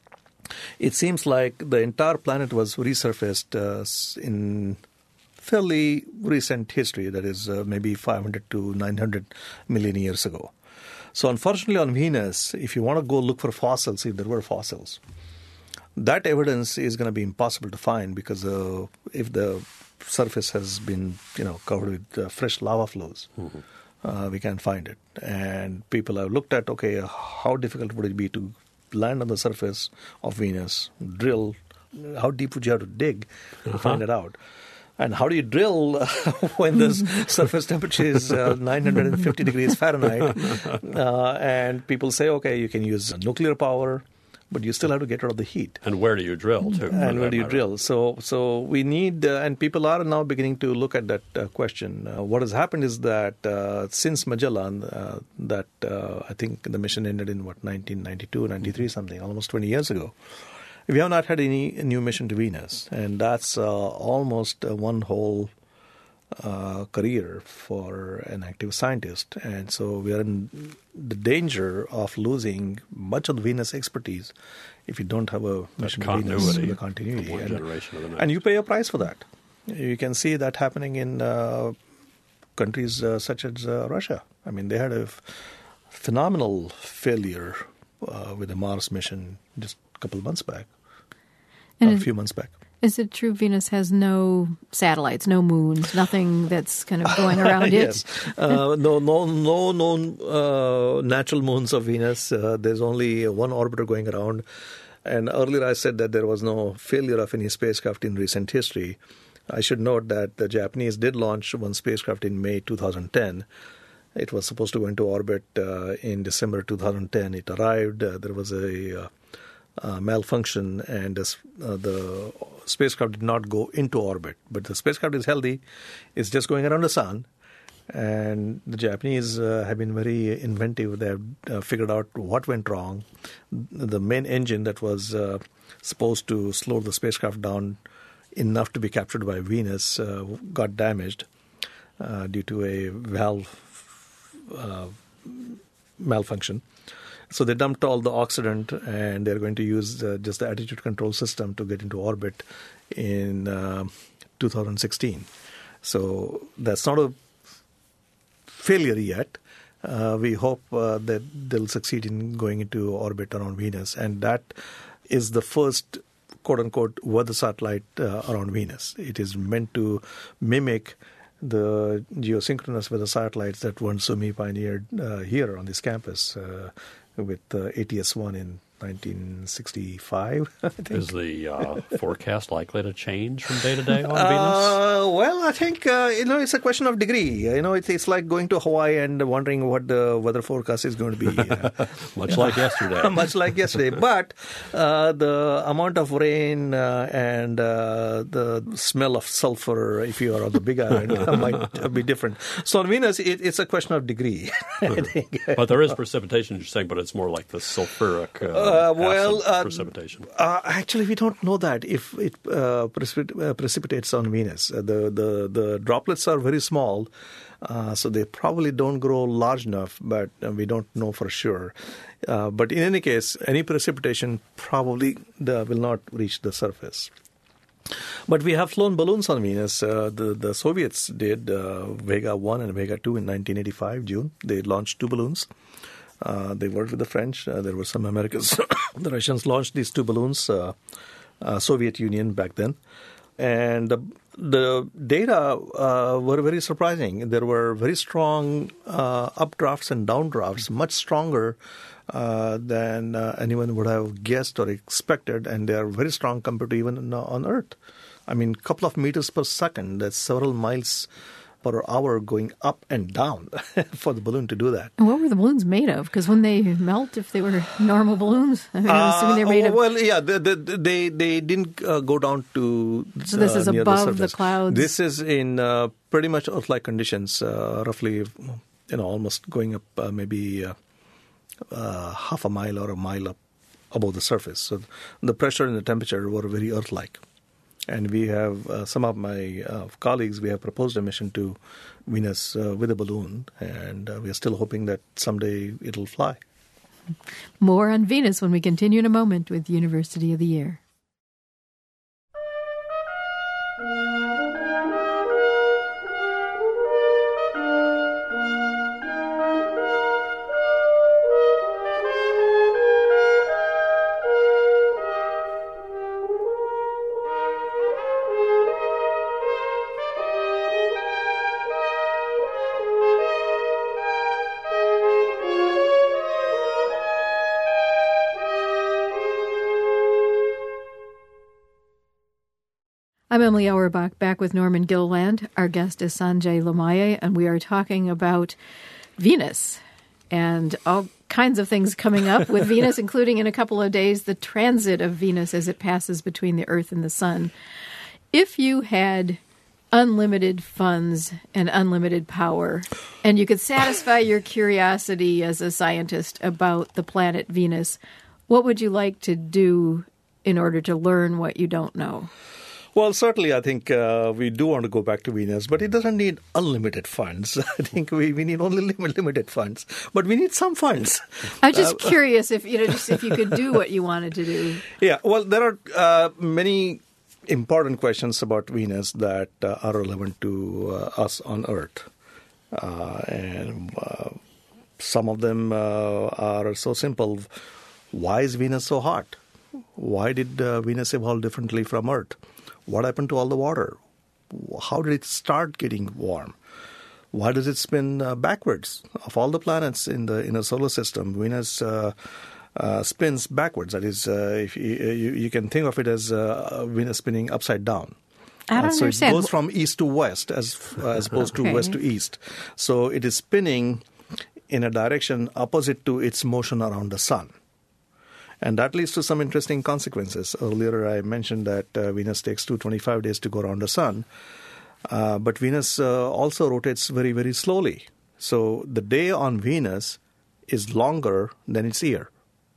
Speaker 6: it seems like the entire planet was resurfaced uh, in fairly recent history, that is uh, maybe five hundred to nine hundred million years ago. So unfortunately on Venus, if you want to go look for fossils, if there were fossils, that evidence is going to be impossible to find because uh, if the surface has been, you know, covered with uh, fresh lava flows, mm-hmm. uh, we can't find it. And people have looked at, okay, how difficult would it be to land on the surface of Venus, drill, how deep would you have to dig to uh-huh. find it out? And how do you drill when the surface temperature is uh, nine hundred fifty degrees Fahrenheit? Uh, and people say, okay, you can use nuclear power, but you still have to get rid of the heat.
Speaker 4: And where do you drill, too?
Speaker 6: And where do you matter. drill? So so we need, uh, and people are now beginning to look at that uh, question. Uh, what has happened is that uh, since Magellan, uh, that uh, I think the mission ended in, what, nineteen ninety-two, ninety-three, something, almost twenty years ago. We have not had any new mission to Venus, and that's uh, almost uh, one whole uh, career for an active scientist. And so we are in the danger of losing much of the Venus expertise if you don't have a mission to Venus, the continuity.
Speaker 4: One
Speaker 6: and,
Speaker 4: generation of the next.
Speaker 6: And you pay a price for that. You can see that happening in uh, countries uh, such as uh, Russia. I mean, they had a f- phenomenal failure uh, with the Mars mission just a couple of months back.
Speaker 5: And
Speaker 6: a few months back.
Speaker 5: Is it true Venus has no satellites, no moons, nothing that's kind of going around
Speaker 6: yes.
Speaker 5: it?
Speaker 6: uh, no, no, no known uh, natural moons of Venus. Uh, there's only one orbiter going around. And earlier I said that there was no failure of any spacecraft in recent history. I should note that the Japanese did launch one spacecraft in May two thousand ten. It was supposed to go into orbit uh, in December two thousand ten. It arrived. Uh, there was a... Uh, Uh, malfunction, and uh, the spacecraft did not go into orbit. But the spacecraft is healthy. It's just going around the sun. And the Japanese uh, have been very inventive. They have uh, figured out what went wrong. The main engine that was uh, supposed to slow the spacecraft down enough to be captured by Venus uh, got damaged uh, due to a valve uh, malfunction. So they dumped all the oxidant, and they're going to use uh, just the attitude control system to get into orbit in uh, two thousand sixteen. So that's not a failure yet. Uh, we hope uh, that they'll succeed in going into orbit around Venus, and that is the first quote-unquote weather satellite uh, around Venus. It is meant to mimic the geosynchronous weather satellites that Vern Sumi pioneered uh, here on this campus uh, with uh, A T S one in nineteen sixty-five, I think.
Speaker 4: Is the uh, forecast likely to change from day to day on
Speaker 6: uh,
Speaker 4: Venus?
Speaker 6: Well, I think, uh, you know, it's a question of degree. You know, it's, it's like going to Hawaii and wondering what the weather forecast is going to be. Uh,
Speaker 4: Much like yesterday.
Speaker 6: Much like yesterday. But uh, the amount of rain uh, and uh, the smell of sulfur, if you are on the Big Island, might be different. So on Venus, it, it's a question of degree, I think.
Speaker 4: But there is precipitation, you're saying, but it's more like the sulfuric uh,
Speaker 6: Uh, well, uh,
Speaker 4: precipitation.
Speaker 6: Uh, actually, we don't know that if it uh, precipit- uh, precipitates on Venus. Uh, the, the the droplets are very small, uh, so they probably don't grow large enough, but uh, we don't know for sure. Uh, but in any case, any precipitation probably the, will not reach the surface. But we have flown balloons on Venus. Uh, the, the Soviets did uh, Vega one and Vega two in nineteen eighty-five, June. They launched two balloons. Uh, they worked with the French. Uh, there were some Americans. The Russians launched these two balloons, uh, uh, Soviet Union back then. And the, the data uh, were very surprising. There were very strong uh, updrafts and downdrafts, much stronger uh, than uh, anyone would have guessed or expected, and they are very strong compared to even on Earth. I mean, a couple of meters per second, that's several miles per hour going up and down for the balloon to do that.
Speaker 5: And what were the balloons made of? Because when they melt, if they were normal balloons, I mean, I'm assuming they're made
Speaker 6: uh,
Speaker 5: of...
Speaker 6: Well, yeah, they, they, they, they didn't uh, go down to
Speaker 5: So this
Speaker 6: uh,
Speaker 5: is
Speaker 6: near
Speaker 5: above
Speaker 6: the,
Speaker 5: the clouds?
Speaker 6: This is in uh, pretty much Earth-like conditions, uh, roughly, you know, almost going up uh, maybe uh, uh, half a mile or a mile up above the surface. So the pressure and the temperature were very Earth-like. And we have, uh, some of my uh, colleagues, we have proposed a mission to Venus uh, with a balloon, and uh, we are still hoping that someday it'll fly.
Speaker 5: More on Venus when we continue in a moment with University of the Year. I'm Emily Auerbach, back with Norman Gilliland. Our guest is Sanjay Lamaye, and we are talking about Venus and all kinds of things coming up with Venus, including in a couple of days the transit of Venus as it passes between the Earth and the Sun. If you had unlimited funds and unlimited power, and you could satisfy your curiosity as a scientist about the planet Venus, what would you like to do in order to learn what you don't know?
Speaker 6: Well, certainly, I think uh, we do want to go back to Venus, but it doesn't need unlimited funds. I think we, we need only lim- limited funds, but we need some funds.
Speaker 5: I'm just
Speaker 6: uh,
Speaker 5: curious if you know, just if you could do what you wanted to do.
Speaker 6: Yeah, well, there are uh, many important questions about Venus that uh, are relevant to uh, us on Earth, uh, and uh, some of them uh, are so simple. Why is Venus so hot? Why did uh, Venus evolve differently from Earth? What happened to all the water? How did it start getting warm? Why does it spin uh, backwards? Of all the planets in the in the solar system, Venus uh, uh, spins backwards. That is, uh, if you, you, you can think of it as uh, Venus spinning upside down.
Speaker 5: I don't
Speaker 6: uh, so
Speaker 5: understand.
Speaker 6: it goes from east to west as uh, as opposed
Speaker 5: Okay.
Speaker 6: to west to east. So it is spinning in a direction opposite to its motion around the sun. And that leads to some interesting consequences. Earlier I mentioned that uh, Venus takes two hundred twenty-five days to go around the sun. Uh, but Venus uh, also rotates very, very slowly. So the day on Venus is longer than its year.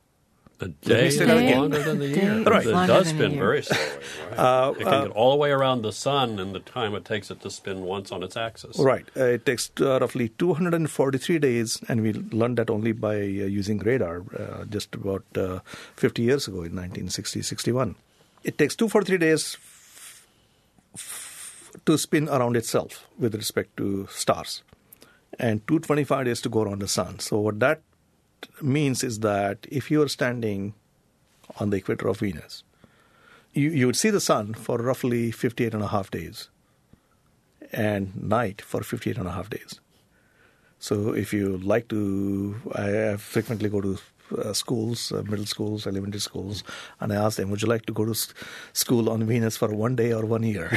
Speaker 4: The
Speaker 6: Let
Speaker 4: day
Speaker 6: me
Speaker 4: is
Speaker 6: say that again.
Speaker 4: longer than the
Speaker 5: Day
Speaker 4: year.
Speaker 5: is
Speaker 6: Right.
Speaker 4: It
Speaker 5: longer
Speaker 4: does
Speaker 5: than a
Speaker 4: spin
Speaker 5: year.
Speaker 4: very slowly. Right?
Speaker 6: Uh,
Speaker 4: it can
Speaker 6: uh,
Speaker 4: get all the way around the sun in the time it takes it to spin once on its axis.
Speaker 6: Right. Uh, it takes uh, roughly two hundred forty-three days, and we learned that only by uh, using radar uh, just about uh, fifty years ago in nineteen sixty, sixty-one. It takes two hundred forty-three days f- f- to spin around itself with respect to stars, and two hundred twenty-five days to go around the sun. So what that means is that if you are standing on the equator of Venus, you, you would see the sun for roughly fifty-eight and a half days and night for fifty-eight and a half days. So if you like to, I frequently go to uh, schools, uh, middle schools, elementary schools, and I ask them, would you like to go to s- school on Venus for one day or one year?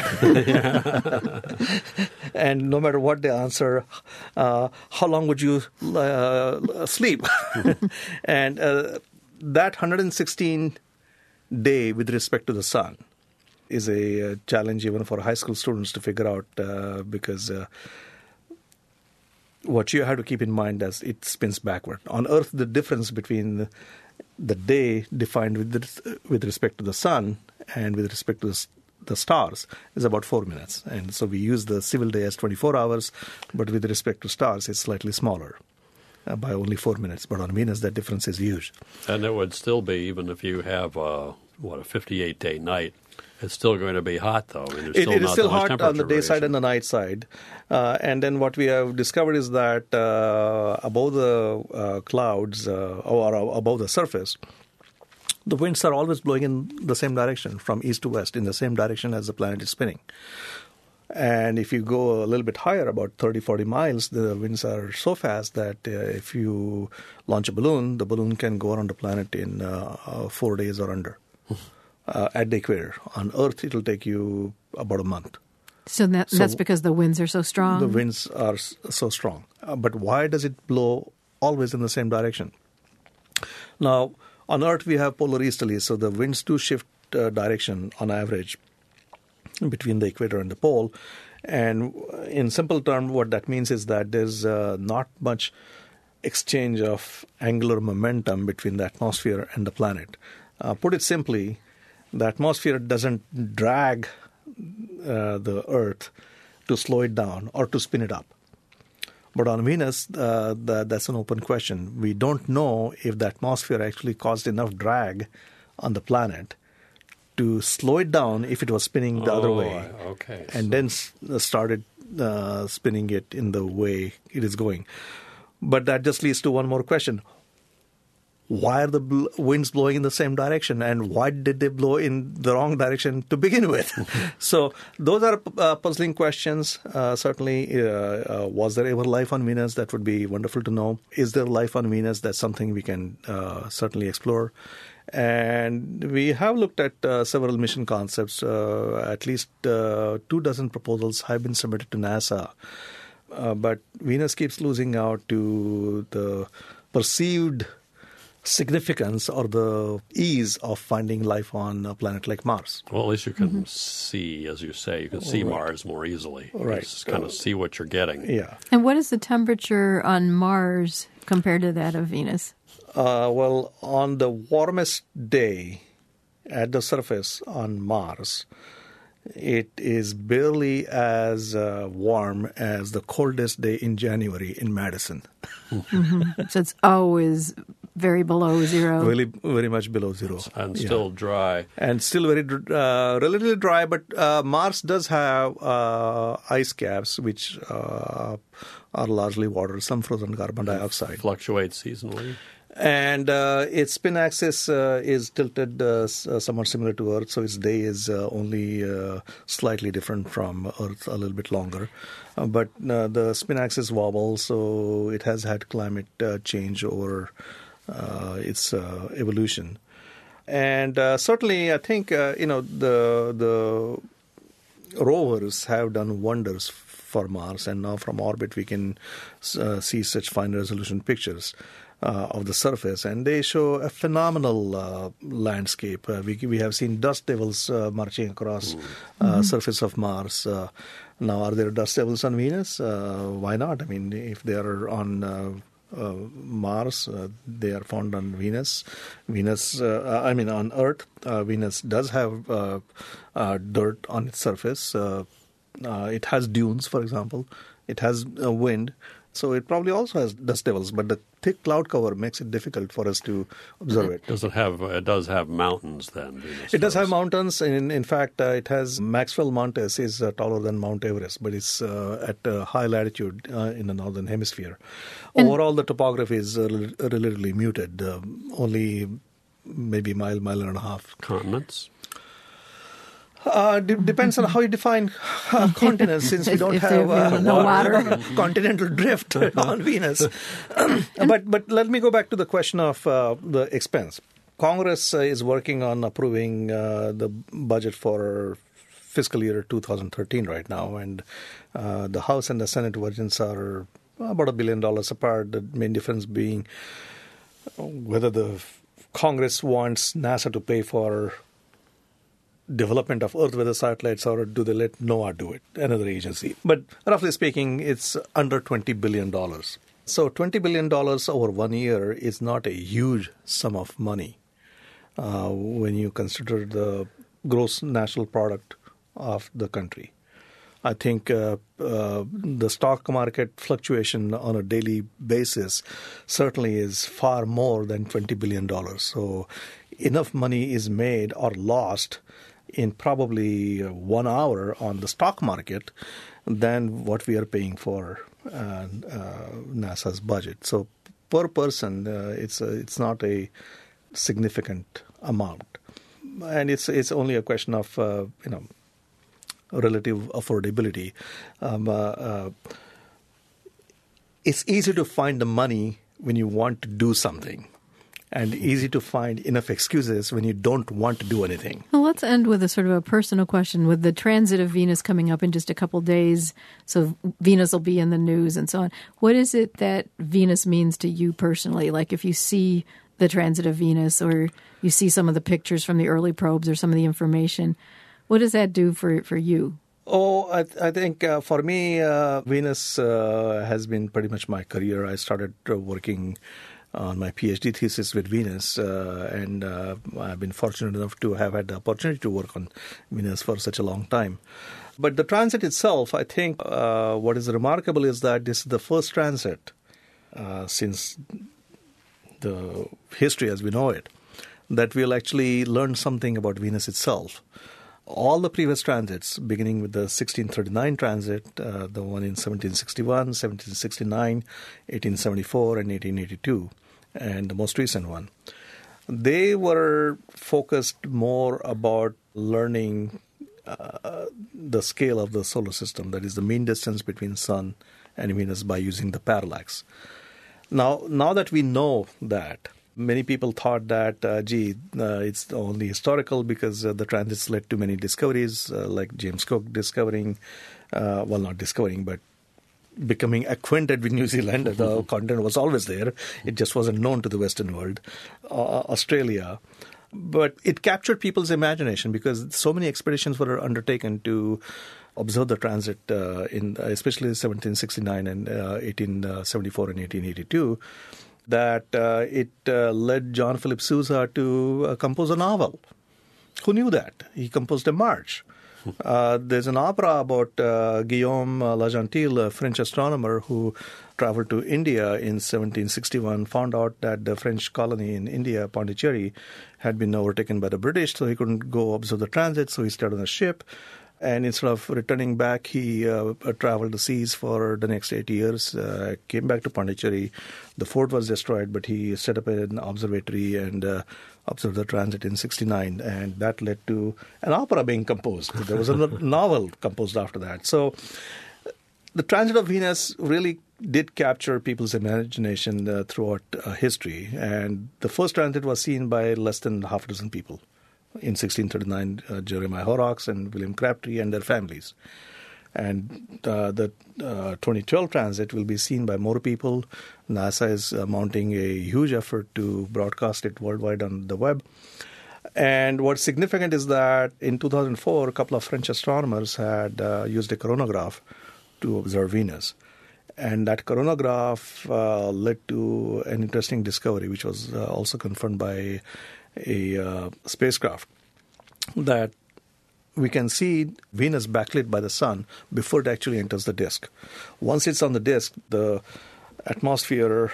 Speaker 6: And no matter what they answer, uh, how long would you uh, sleep? And uh, that one hundred sixteen day with respect to the sun is a uh, challenge even for high school students to figure out uh, because uh, what you have to keep in mind is it spins backward. On Earth, the difference between the, the day defined with the, with respect to the sun and with respect to the, s- the stars is about four minutes. And so we use the civil day as twenty-four hours, but with respect to stars, it's slightly smaller. Uh, by only four minutes. But on Venus, that difference is huge.
Speaker 4: And it would still be, even if you have, uh, what, a fifty-eight day night, it's still going to be hot, though. I mean, there's
Speaker 6: It,
Speaker 4: still
Speaker 6: it is
Speaker 4: not
Speaker 6: still
Speaker 4: that much
Speaker 6: hot on the day
Speaker 4: temperature
Speaker 6: side
Speaker 4: variation.
Speaker 6: and the night side. Uh, and then what we have discovered is that uh, above the uh, clouds uh, or above the surface, the winds are always blowing in the same direction, from east to west, in the same direction as the planet is spinning. And if you go a little bit higher, about thirty, forty miles, the winds are so fast that uh, if you launch a balloon, the balloon can go around the planet in uh, uh, four days or under uh, at the equator. On Earth, it will take you about a month.
Speaker 5: So, that,
Speaker 6: So
Speaker 5: that's because the winds are so strong?
Speaker 6: The winds are s- so strong. Uh, but why does it blow always in the same direction? Now, on Earth, we have polar easterlies, so the winds do shift uh, direction on average between the equator and the pole. And in simple terms, what that means is that there's uh, not much exchange of angular momentum between the atmosphere and the planet. Uh, put it simply, the atmosphere doesn't drag uh, the Earth to slow it down or to spin it up. But on Venus, uh, the, that's an open question. We don't know if the atmosphere actually caused enough drag on the planet to slow it down if it was spinning the
Speaker 4: oh,
Speaker 6: other way.
Speaker 4: Okay.
Speaker 6: And then s- started uh, spinning it in the way it is going. But that just leads to one more question. Why are the bl- winds blowing in the same direction, and why did they blow in the wrong direction to begin with? So those are uh, puzzling questions. Uh, certainly, uh, uh, was there ever life on Venus? That would be wonderful to know. Is there life on Venus? That's something we can uh, certainly explore. And we have looked at uh, several mission concepts. Uh, at least uh, two dozen proposals have been submitted to NASA. Uh, but Venus keeps losing out to the perceived significance or the ease of finding life on a planet like Mars.
Speaker 4: Well, at least you can
Speaker 5: Mm-hmm.
Speaker 4: see, as you say, you can see
Speaker 6: Right.
Speaker 4: Mars more easily.
Speaker 6: Right.
Speaker 4: Just kind of see what you're getting.
Speaker 6: Yeah.
Speaker 5: And what is the temperature on Mars compared to that of Venus?
Speaker 6: Uh, well, on the warmest day at the surface on Mars, it is barely as uh, warm as the coldest day in January in Madison.
Speaker 5: So it's always very below zero.
Speaker 6: Really, very much below zero.
Speaker 4: And
Speaker 6: Yeah.
Speaker 4: still dry.
Speaker 6: And still very dr- uh, relatively dry, but uh, Mars does have uh, ice caps, which uh, are largely water, some frozen carbon dioxide.
Speaker 4: Fluctuates seasonally.
Speaker 6: And uh, its spin axis uh, is tilted uh, s- uh, somewhat similar to Earth, so its day is uh, only uh, slightly different from Earth, a little bit longer. Uh, but uh, the spin axis wobbles, so it has had climate uh, change over uh, its uh, evolution. And uh, certainly, I think uh, you know the the rovers have done wonders for Mars, and now from orbit we can uh, see such fine resolution pictures uh, of the surface, and they show a phenomenal uh, landscape. Uh, we we have seen dust devils uh, marching across uh, surface of Mars. Uh, now, are there dust devils on Venus? Uh, why not? I mean, if they are on uh, uh, Mars, uh, they are found on Venus. Venus, uh, I mean, on Earth, uh, Venus does have uh, uh, dirt on its surface. Uh, uh, it has dunes, for example. It has uh, wind. So it probably also has dust devils, but the thick cloud cover makes it difficult for us to observe it.
Speaker 4: Does it have? It does have mountains then. Venus
Speaker 6: It does have mountains. In, in fact, uh, it has Maxwell Montes is uh, taller than Mount Everest, but it's uh, at a high latitude uh, in the northern hemisphere.
Speaker 5: And
Speaker 6: Overall, the topography is uh, rel- relatively muted, uh, only maybe a mile, mile and a half.
Speaker 4: Continents.
Speaker 6: Uh, d- depends on how you define uh, continents, since we
Speaker 5: If-
Speaker 6: don't
Speaker 5: if
Speaker 6: have
Speaker 5: there-
Speaker 6: uh,
Speaker 5: no water.
Speaker 6: continental drift on Venus. but but let me go back to the question of uh, the expense. Congress uh, is working on approving uh, the budget for fiscal year two thousand thirteen right now, and uh, the House and the Senate versions are about a billion dollars apart. The main difference being whether the Congress wants NASA to pay for development of Earth weather satellites, or do they let NOAA do it, another agency? But roughly speaking, it's under twenty billion dollars. So twenty billion dollars over one year is not a huge sum of money uh, when you consider the gross national product of the country. I think uh, uh, the stock market fluctuation on a daily basis certainly is far more than twenty billion dollars. So enough money is made or lost in probably one hour on the stock market than what we are paying for uh, uh, NASA's budget. So per person, uh, it's a, it's not a significant amount. And it's it's only a question of, uh, you know, relative affordability. Um, uh, uh, it's easy to find the money when you want to do something, and easy to find enough excuses when you don't want to do anything.
Speaker 5: Well, let's end with a sort of a personal question. With the transit of Venus coming up in just a couple days, so Venus will be in the news and so on. What is it that Venus means to you personally? Like if you see the transit of Venus, or you see some of the pictures from the early probes or some of the information, what does that do for, for you?
Speaker 6: Oh, I, I think uh, for me, uh, Venus uh, has been pretty much my career. I started uh, working on my PhD thesis with Venus, uh, and uh, I've been fortunate enough to have had the opportunity to work on Venus for such a long time. But the transit itself, I think uh, what is remarkable is that this is the first transit uh, since the history as we know it, that we'll actually learn something about Venus itself. All the previous transits, beginning with the sixteen thirty-nine transit, uh, the one in seventeen sixty-one, seventeen sixty-nine, eighteen seventy-four, and eighteen eighty-two, and the most recent one, they were focused more about learning uh, the scale of the solar system, that is the mean distance between Sun and Venus by using the parallax. Now, now that we know that, many people thought that, uh, gee, uh, it's only historical because uh, the transits led to many discoveries, uh, like James Cook discovering, uh, well, not discovering, but becoming acquainted with New Zealand. The continent was always there. It just wasn't known to the Western world. Uh, Australia. But it captured people's imagination because so many expeditions were undertaken to observe the transit, uh, in especially seventeen sixty-nine and uh, eighteen seventy-four and eighteen eighty-two, that uh, it uh, led John Philip Sousa to uh, compose a novel. Who knew that? He composed a march. Uh, there's an opera about uh, Guillaume Lagentille, a French astronomer who traveled to India in seventeen sixty-one, found out that the French colony in India, Pondicherry, had been overtaken by the British, so he couldn't go observe the transit, so he stayed on a ship. And instead of returning back, he uh, traveled the seas for the next eight years, uh, came back to Pondicherry. The fort was destroyed, but he set up an observatory and uh, observed the transit in sixty-nine. And that led to an opera being composed. There was a novel composed after that. So the transit of Venus really did capture people's imagination uh, throughout uh, history. And the first transit was seen by less than half a dozen people. In sixteen thirty-nine, uh, Jeremiah Horrocks and William Crabtree and their families. And uh, the uh, twenty twelve transit will be seen by more people. NASA is uh, mounting a huge effort to broadcast it worldwide on the web. And what's significant is that in two thousand four, a couple of French astronomers had uh, used a coronagraph to observe Venus. And that coronagraph uh, led to an interesting discovery, which was uh, also confirmed by a uh, spacecraft, that we can see Venus backlit by the sun before it actually enters the disk. Once it's on the disk, the atmosphere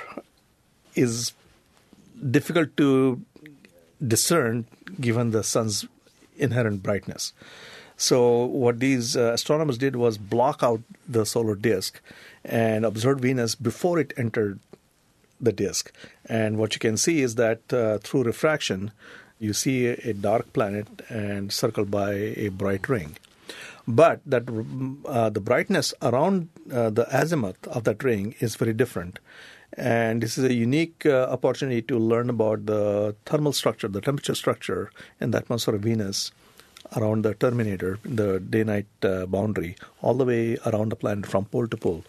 Speaker 6: is difficult to discern given the sun's inherent brightness. So what these uh, astronomers did was block out the solar disk and observe Venus before it entered the disk. And what you can see is that uh, through refraction, you see a, a dark planet and circled by a bright ring. But that uh, the brightness around uh, the azimuth of that ring is very different. And this is a unique uh, opportunity to learn about the thermal structure, the temperature structure in the atmosphere of Venus around the terminator, the day-night uh, boundary, all the way around the planet from pole to pole.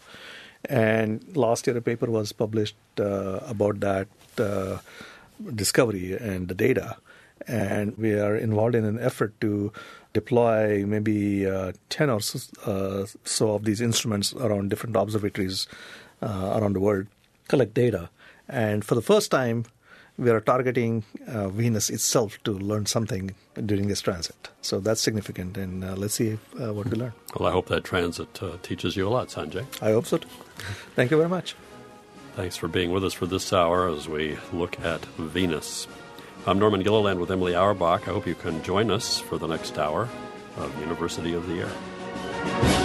Speaker 6: And last year a paper was published uh, about that uh, discovery and the data. And we are involved in an effort to deploy maybe uh, ten or so, uh, so of these instruments around different observatories uh, around the world, collect data. And for the first time, we are targeting uh, Venus itself to learn something during this transit. So that's significant, and uh, let's see uh, what we learn.
Speaker 4: Well, I hope that transit uh, teaches you a lot, Sanjay.
Speaker 6: I hope so too. Thank you very much.
Speaker 4: Thanks for being with us for this hour as we look at Venus. I'm Norman Gilliland with Emily Auerbach. I hope you can join us for the next hour of University of the Air.